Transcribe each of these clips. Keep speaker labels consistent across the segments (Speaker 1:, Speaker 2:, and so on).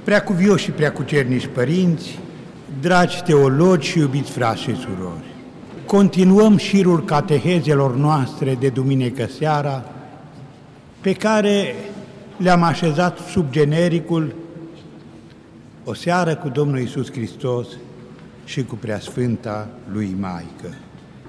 Speaker 1: Preacuvioși și preacucernici părinți, dragi teologi și iubiți frați și surori, continuăm șirul catehezelor noastre de duminică seara, pe care le-am așezat sub genericul O seară cu Domnul Iisus Hristos și cu Preasfânta Lui Maică.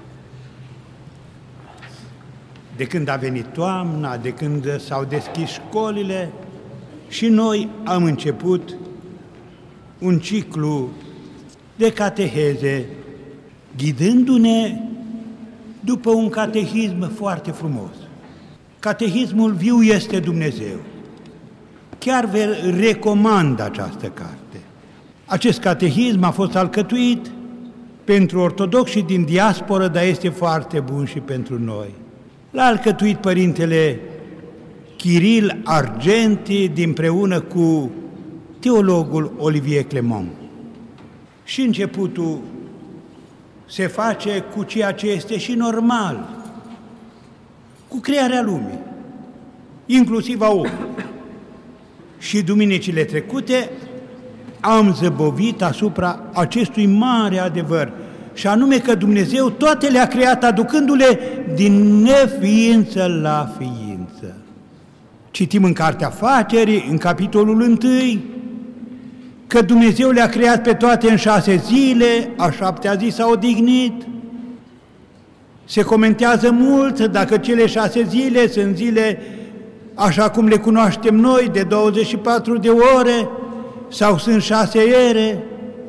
Speaker 1: De când a venit toamna, de când s-au deschis școlile, și noi am început un ciclu de cateheze, ghidându-ne după un catehism foarte frumos. Catehismul viu este Dumnezeu. Chiar vă recomand această carte. Acest catehism a fost alcătuit pentru ortodoxi din diasporă, dar este foarte bun și pentru noi. L-a alcătuit părintele Chiril Argenti împreună cu teologul Olivier Clement. Și începutul se face cu ceea ce este și normal, cu crearea lumii, inclusiv a omului. Și duminicile trecute am zăbovit asupra acestui mare adevăr, și anume că Dumnezeu toate le-a creat aducându-le din neființă la ființă. Citim în Cartea Facerii, în capitolul 1, că Dumnezeu le-a creat pe toate în 6 zile, a 7-a zi s-a odihnit. Se comentează mult dacă cele 6 zile sunt zile așa cum le cunoaștem noi, de 24 de ore, sau sunt 6 ere,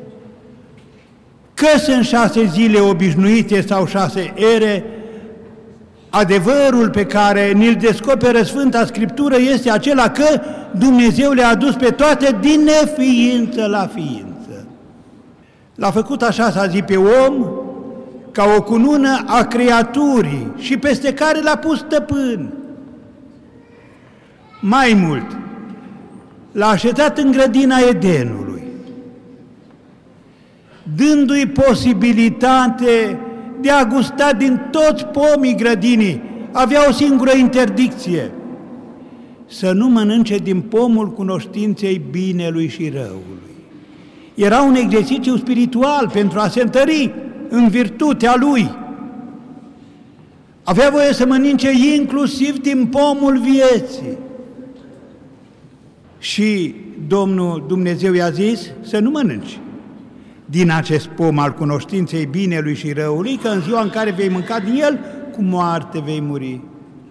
Speaker 1: că sunt 6 zile obișnuite sau 6 ere. Adevărul pe care ni-l descoperă Sfânta Scriptură este acela că Dumnezeu le-a adus pe toate din neființă la ființă. L-a făcut a 6-a zi pe om ca o cunună a creaturii și peste care l-a pus stăpân. Mai mult, l-a așezat în grădina Edenului, dându-i posibilitate de a gusta din toți pomii grădinii. Avea o singură interdicție: să nu mănânce din pomul cunoștinței binelui și răului. Era un exercițiu spiritual pentru a se întări în virtutea lui. Avea voie să mănânce inclusiv din pomul vieții. Și Domnul Dumnezeu i-a zis să nu mănânci din acest pom al cunoștinței binelui și răului, că în ziua în care vei mânca din el, cu moarte vei muri.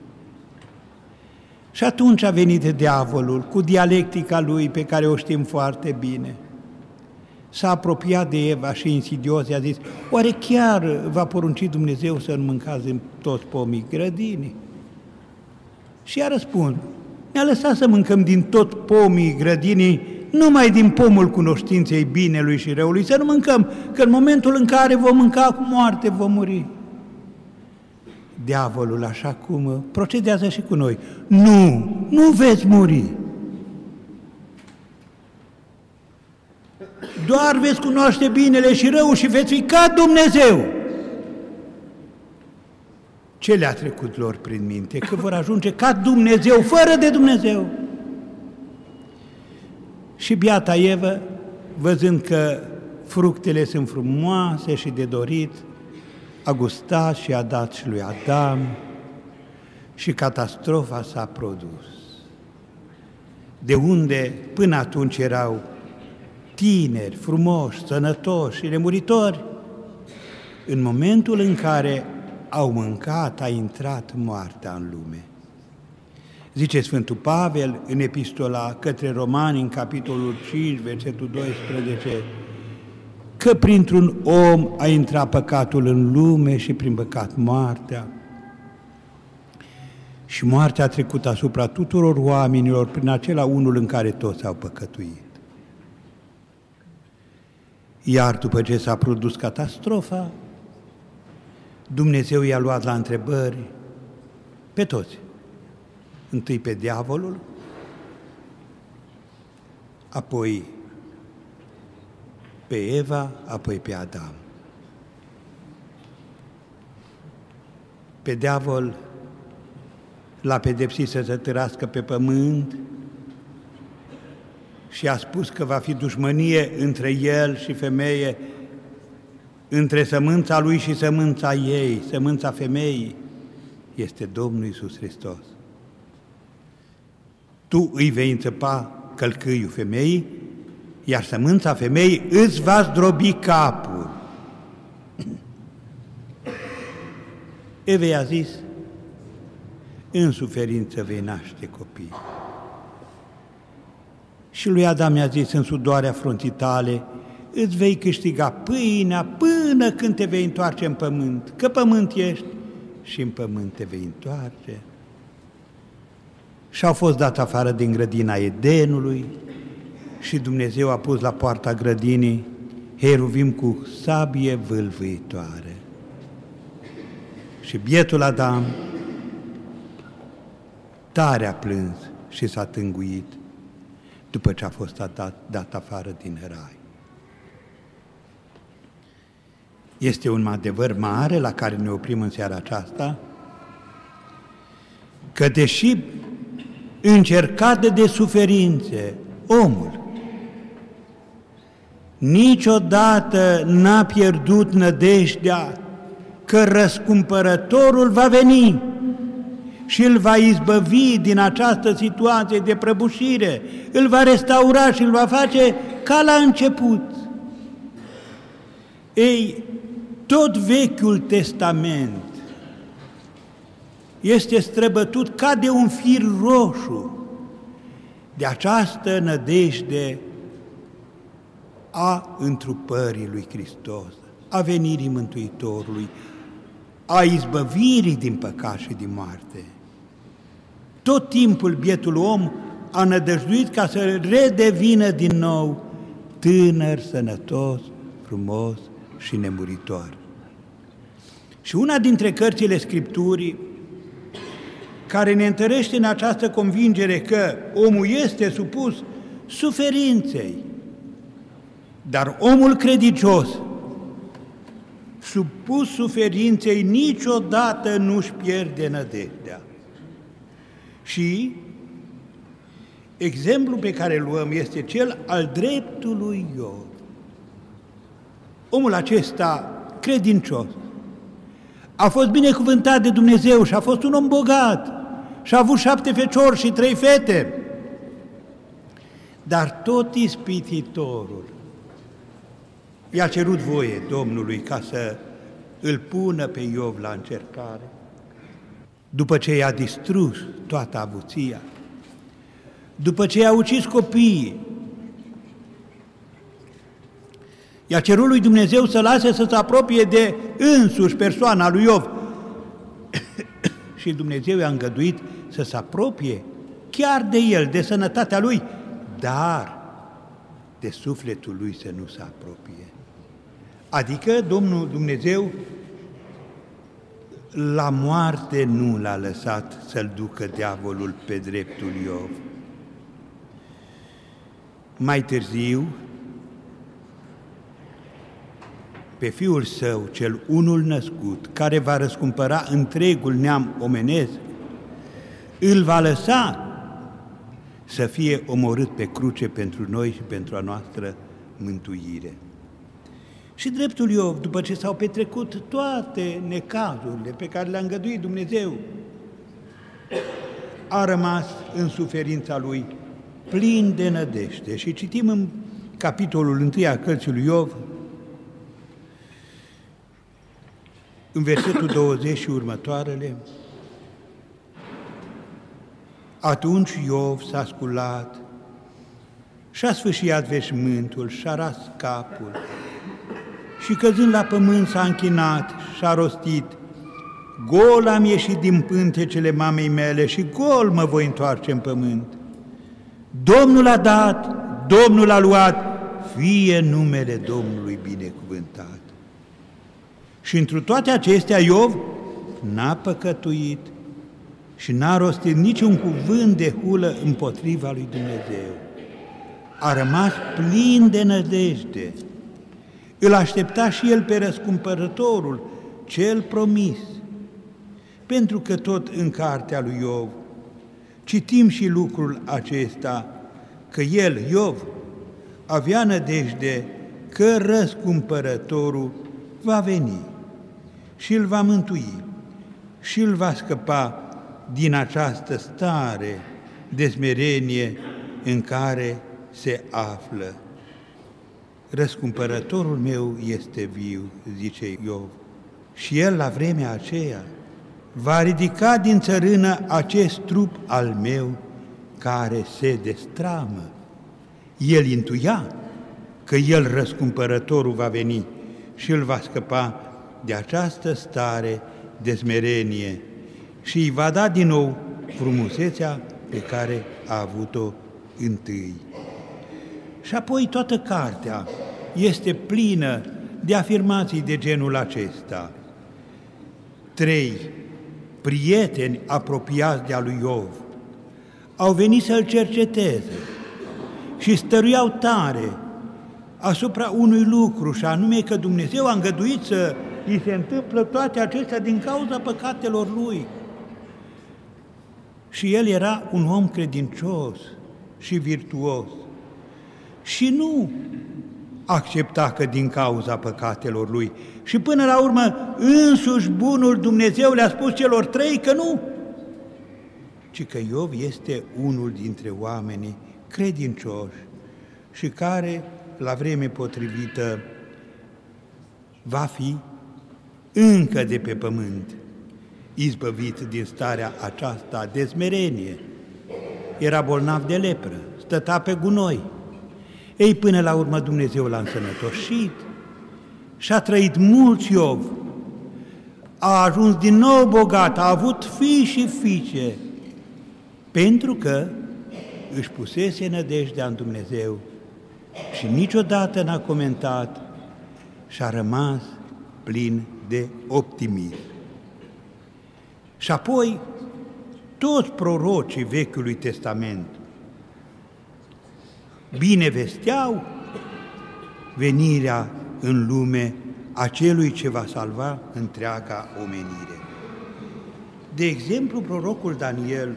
Speaker 1: Și atunci a venit diavolul cu dialectica lui, pe care o știm foarte bine. S-a apropiat de Eva și insidios i-a zis: oare chiar va porunci Dumnezeu să nu mâncați din toți pomii grădinii? Și a răspuns: ne-a lăsat să mâncăm din tot pomii grădinii, numai din pomul cunoștinței binelui și răului, să nu mâncăm, că în momentul în care vom mânca, cu moarte vom muri. Diavolul, așa cum procedează și cu noi: nu veți muri. Doar veți cunoaște binele și răul și veți fi ca Dumnezeu. Ce le-a trecut lor prin minte? Că vor ajunge ca Dumnezeu, fără de Dumnezeu. Și biata Evă, văzând că fructele sunt frumoase și de dorit, a gustat și a dat și lui Adam și catastrofa s-a produs. De unde până atunci erau tineri, frumoși, sănătoși și nemuritori, în momentul în care au mâncat, a intrat moartea în lume. Zice Sfântul Pavel în epistola către Romani, în capitolul 5, versetul 12, că printr-un om a intrat păcatul în lume și prin păcat moartea. Și moartea a trecut asupra tuturor oamenilor prin acela unul în care toți au păcătuit. Iar după ce s-a produs catastrofa, Dumnezeu i-a luat la întrebări pe toți. Întâi pe diavolul, apoi pe Eva, apoi pe Adam. Pe diavol l-a pedepsit să se târască pe pământ și a spus că va fi dușmănie între el și femeie, între sămânța lui și sămânța ei, sămânța femeii, este Domnul Iisus Hristos. Tu îi vei înțăpa călcâiul femeii, iar sămânța femeii îți va zdrobi capul. Evei a zis, în suferință vei naște copii. Și lui Adam i-a zis, în sudoarea frunții tale îți vei câștiga pâinea până când te vei întoarce în pământ, că pământ ești și în pământ te vei întoarce. Și-au fost dat afară din grădina Edenului și Dumnezeu a pus la poarta grădinii heruvim cu sabie vâlvâitoare. Și bietul Adam tare a plâns și s-a tânguit după ce a fost dat afară din rai. Este un adevăr mare la care ne oprim în seara aceasta, că deși încercat de suferințe, omul niciodată n-a pierdut nădejdea că răscumpărătorul va veni și îl va izbăvi din această situație de prăbușire, îl va restaura și îl va face ca la început. Ei, tot Vechiul Testament este străbătut ca de un fir roșu de această nădejde a întrupării lui Hristos, a venirii Mântuitorului, a izbăvirii din păcat și din moarte. Tot timpul bietul om a nădăjduit ca să redevină din nou tânăr, sănătos, frumos și nemuritor. Și una dintre cărțile Scripturii care ne întărește în această convingere că omul este supus suferinței, dar omul credincios, supus suferinței, niciodată nu-și pierde nădejdea. Și exemplul pe care îl luăm este cel al dreptului Iov. Omul acesta credincios a fost binecuvântat de Dumnezeu și a fost un om bogat și a avut 7 feciori și 3 fete. Dar tot ispititorul i-a cerut voie Domnului ca să îl pună pe Iov la încercare. După ce i-a distrus toată avuția, după ce i-a ucis copiii, i-a cerut lui Dumnezeu să lase să se apropie de însuși persoana lui Iov. Și Dumnezeu i-a îngăduit să se apropie chiar de el, de sănătatea lui, dar de sufletul lui să nu se apropie. Adică Domnul Dumnezeu la moarte nu l-a lăsat să-l ducă diavolul pe dreptul Iov. Mai târziu, pe Fiul Său, cel unul născut, care va răscumpăra întregul neam omenesc, îl va lăsa să fie omorât pe cruce pentru noi și pentru a noastră mântuire. Și dreptul Iov, după ce s-au petrecut toate necazurile pe care le-a îngăduit Dumnezeu, a rămas în suferința lui plin de nădejde. Și citim în capitolul 1 a cărții lui Iov, în versetul 20 și următoarele: atunci Iov s-a sculat și-a sfâșiat veșmântul și-a ras capul și căzând la pământ s-a închinat și-a rostit: gol am ieșit din pântecele mamei mele și gol mă voi întoarce în pământ. Domnul a dat, Domnul a luat, fie numele Domnului binecuvântat. Și întru toate acestea Iov n-a păcătuit și n-a rostit niciun cuvânt de hulă împotriva lui Dumnezeu. A rămas plin de nădejde. Îl aștepta și el pe răscumpărătorul, cel promis. Pentru că tot în cartea lui Iov citim și lucrul acesta, că el, Iov, avea nădejde că răscumpărătorul va veni și îl va mântui și îl va scăpa din această stare de smerenie în care se află. Răscumpărătorul meu este viu, zice Iov, și el la vremea aceea va ridica din țărână acest trup al meu care se destramă. El intuia că el, răscumpărătorul, va veni și îl va scăpa de această stare de smerenie și îi va da din nou frumusețea pe care a avut-o întâi. Și apoi toată cartea este plină de afirmații de genul acesta. 3 prieteni apropiați de-a lui Iov au venit să-l cerceteze și stăruiau tare asupra unui lucru, și anume că Dumnezeu a îngăduit să îi se întâmplă toate acestea din cauza păcatelor lui. Și el era un om credincios și virtuos și nu accepta că din cauza păcatelor lui. Și până la urmă însuși bunul Dumnezeu le-a spus celor 3 că nu, ci că Iov este unul dintre oamenii credincioși și care la vreme potrivită va fi încă de pe pământ izbăvit din starea aceasta de smerenie. Era bolnav de lepră, stătea pe gunoi. Ei, până la urmă Dumnezeu l-a însănătoșit și a trăit mulți Iov. A ajuns din nou bogat, a avut fii și fiice, pentru că își pusese nădejdea în Dumnezeu și niciodată n-a comentat și a rămas plin de optimism. Și apoi toți prorocii Vechiului Testament bine vesteau venirea în lume a celui ce va salva întreaga omenire. De exemplu, prorocul Daniel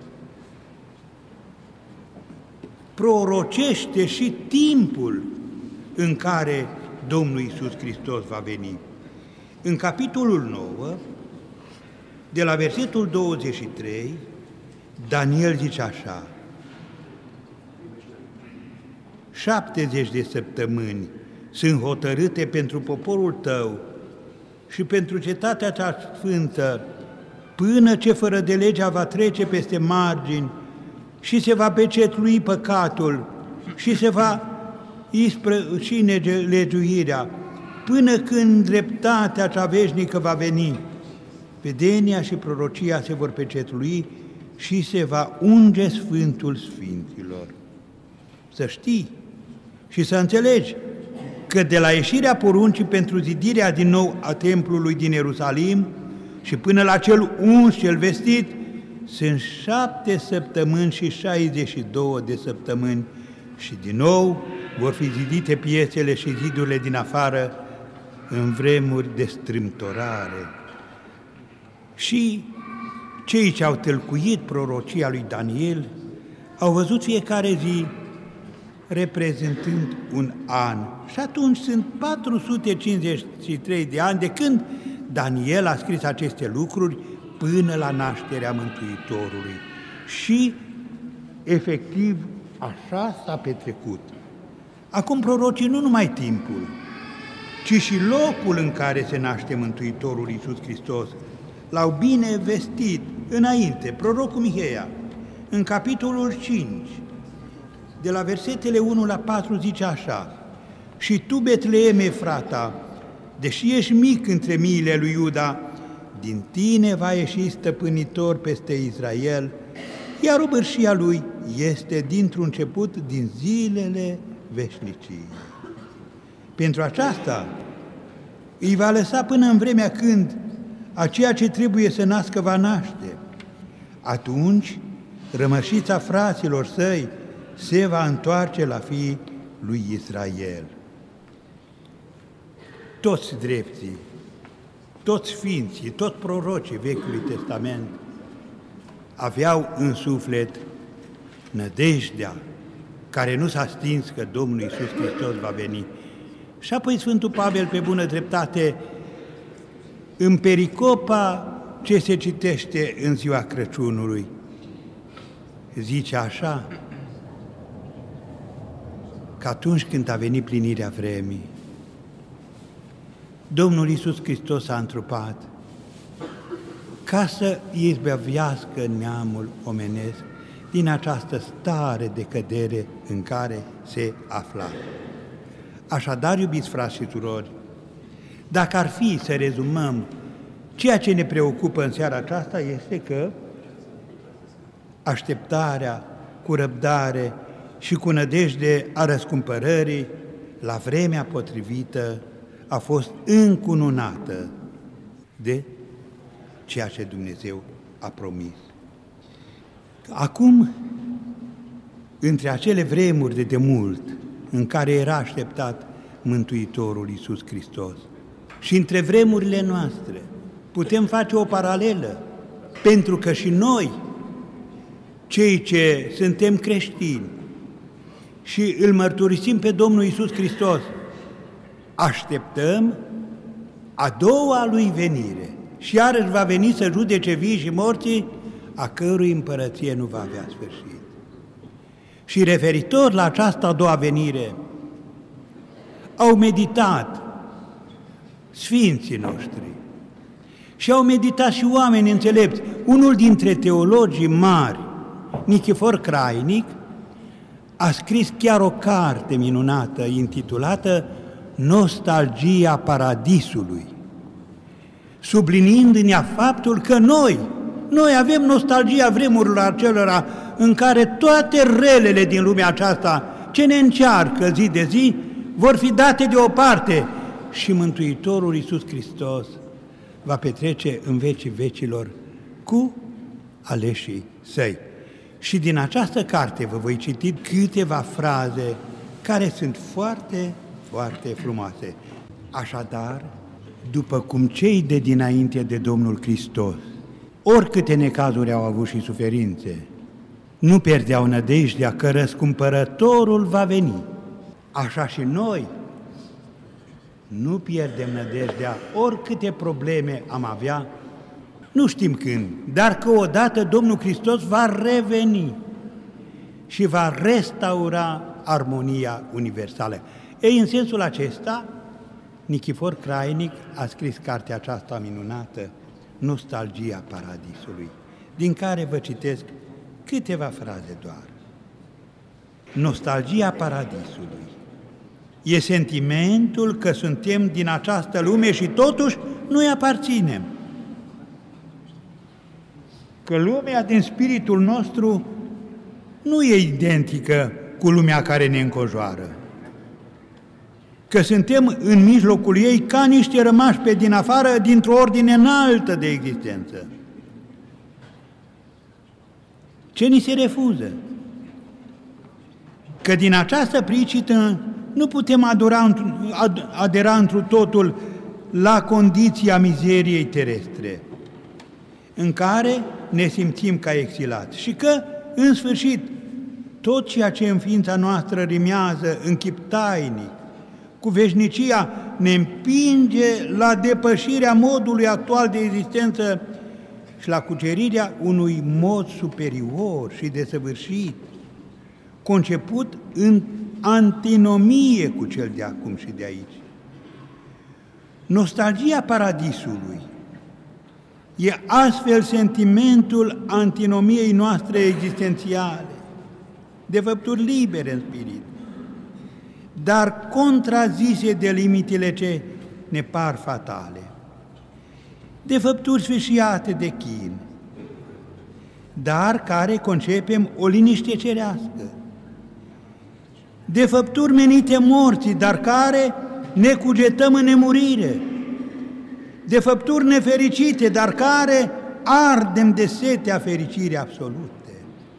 Speaker 1: prorocește și timpul în care Domnul Iisus Hristos va veni. În capitolul 9, de la versetul 23, Daniel zice așa: 70 de săptămâni sunt hotărâte pentru poporul tău și pentru cetatea cea sfântă, până ce fără de legea va trece peste margini și se va pecetlui păcatul și se va isprăși nelegiuirea, până când dreptatea cea veșnică va veni. Vedenia și prorocia se vor pecetlui și se va unge Sfântul Sfinților. Să știi și să înțelegi că de la ieșirea poruncii pentru zidirea din nou a templului din Ierusalim și până la cel uns, cel vestit, sunt 7 săptămâni și 62 de săptămâni și din nou vor fi zidite piețele și zidurile din afară în vremuri de strâmtorare. Și cei ce au tâlcuit prorocia lui Daniel au văzut fiecare zi reprezentând un an. Și atunci sunt 453 de ani de când Daniel a scris aceste lucruri până la nașterea Mântuitorului. Și, efectiv, așa s-a petrecut. Acum prorocii nu numai timpul, ci și locul în care se naște Mântuitorul Iisus Hristos l-au bine vestit înainte. Prorocul Miheia, în capitolul 5, de la versetele 1 la 4, zice așa: și tu, Betleem Efrata, deși ești mic între miile lui Iuda, din tine va ieși stăpânitor peste Israel, iar obârșia lui este dintr-un început din zilele veșnicii. Pentru aceasta îi va lăsa până în vremea când aceea ce trebuie să nască va naște. Atunci rămășița fraților săi se va întoarce la fiii lui Israel. Toți drepții, toți sfinții, toți prorocii Vechiului Testament aveau în suflet nădejdea care nu s-a stins că Domnul Iisus Hristos va veni. Și apoi Sfântul Pavel, pe bună dreptate, în pericopa ce se citește în ziua Crăciunului, zice așa, că atunci când a venit plinirea vremii, Domnul Iisus Hristos a întrupat ca să izbăvească neamul omenesc din această stare de cădere în care se afla. Așadar, iubiți frați și surori, dacă ar fi să rezumăm, ceea ce ne preocupă în seara aceasta este că așteptarea cu răbdare și cu nădejde a răscumpărării la vremea potrivită a fost încununată de ceea ce Dumnezeu a promis. Acum, între acele vremuri de demult în care era așteptat Mântuitorul Iisus Hristos și între vremurile noastre, putem face o paralelă, pentru că și noi, cei ce suntem creștini și îl mărturisim pe Domnul Iisus Hristos, așteptăm a doua lui venire și iarăși va veni să judece vii și morții, a cărui împărăție nu va avea sfârșit. Și referitor la această a doua venire, au meditat sfinții noștri și au meditat și oameni înțelepți. Unul dintre teologii mari, Nichifor Crainic, a scris chiar o carte minunată intitulată Nostalgia Paradisului, subliniind în ea faptul că noi avem nostalgia vremurilor acelora în care toate relele din lumea aceasta ce ne încearcă zi de zi vor fi date deoparte și Mântuitorul Iisus Hristos va petrece în vecii vecilor cu aleșii săi. Și din această carte vă voi citi câteva fraze care sunt foarte, foarte frumoase. Așadar, după cum cei de dinainte de Domnul Hristos, oricâte necazuri au avut și suferințe, nu pierdeau nădejdea că răscumpărătorul va veni, așa și noi nu pierdem nădejdea, oricâte probleme am avea, nu știm când, dar că odată Domnul Hristos va reveni și va restaura armonia universală. Ei, în sensul acesta, Nichifor Crainic a scris cartea aceasta minunată, Nostalgia Paradisului, din care vă citesc câteva fraze doar. Nostalgia Paradisului e sentimentul că suntem din această lume și totuși nu-i aparținem. Că lumea din spiritul nostru nu e identică cu lumea care ne înconjoară. Că suntem în mijlocul ei ca niște rămași pe din afară dintr-o ordine înaltă de existență. Ce ni se refuză? Că din această pricită nu putem adera întru totul la condiția mizeriei terestre, în care ne simțim ca exilați și că, în sfârșit, tot ceea ce în ființa noastră rimează în chip tainic, cu veșnicia, ne împinge la depășirea modului actual de existență și la cucerirea unui mod superior și desăvârșit, conceput în antinomie cu cel de acum și de aici. Nostalgia paradisului e astfel sentimentul antinomiei noastre existențiale, de făpturi libere în spirit, dar contrazise de limitele ce ne par fatale, de făpturi sfâșiate de chin, dar care concepem o liniște cerească, de făpturi menite morții, dar care ne cugetăm în nemurire, de făpturi nefericite, dar care ardem de setea fericirii absolute.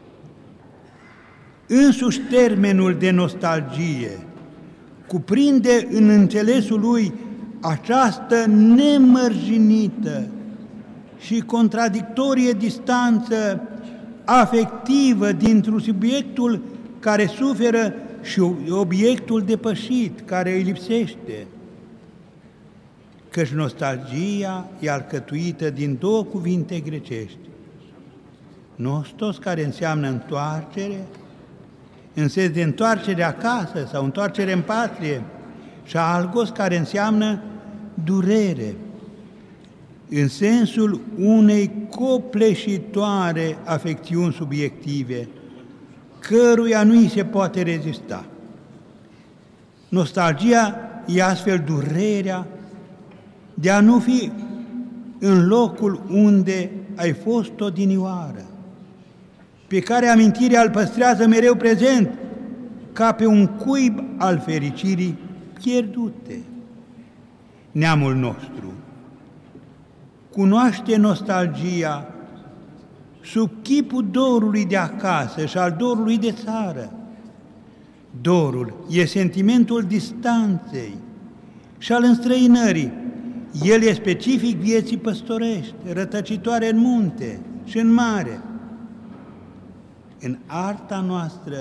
Speaker 1: Însuși termenul de nostalgie cuprinde în înțelesul lui această nemărginită și contradictorie distanță afectivă dintre subiectul care suferă și obiectul depășit, care îi lipsește. Căci nostalgia e alcătuită din două cuvinte grecești. Nostos, care înseamnă întoarcere, în sens de întoarcere acasă sau întoarcere în patrie, și algos, care înseamnă durere, în sensul unei copleșitoare afecțiuni subiective, căruia nu îi se poate rezista. Nostalgia e astfel durerea de a nu fi în locul unde ai fost odinioară, pe care amintirea îl păstrează mereu prezent, ca pe un cuib al fericirii pierdute. Neamul nostru cunoaște nostalgia sub chipul dorului de acasă și al dorului de țară. Dorul e sentimentul distanței și al înstrăinării. El e specific vieții păstorești, rătăcitoare în munte și în mare. În arta noastră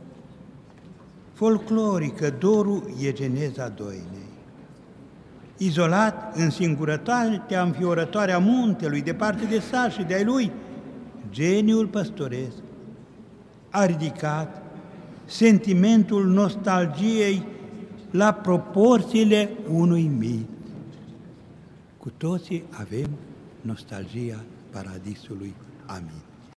Speaker 1: folclorică, dorul e geneza doinei. Izolat în singurătatea înfiorătoare a muntelui, departe de sat și de-ai lui, geniul păstoresc a ridicat sentimentul nostalgiei la proporțiile unui mit. Cu toții avem nostalgia paradisului. Amin.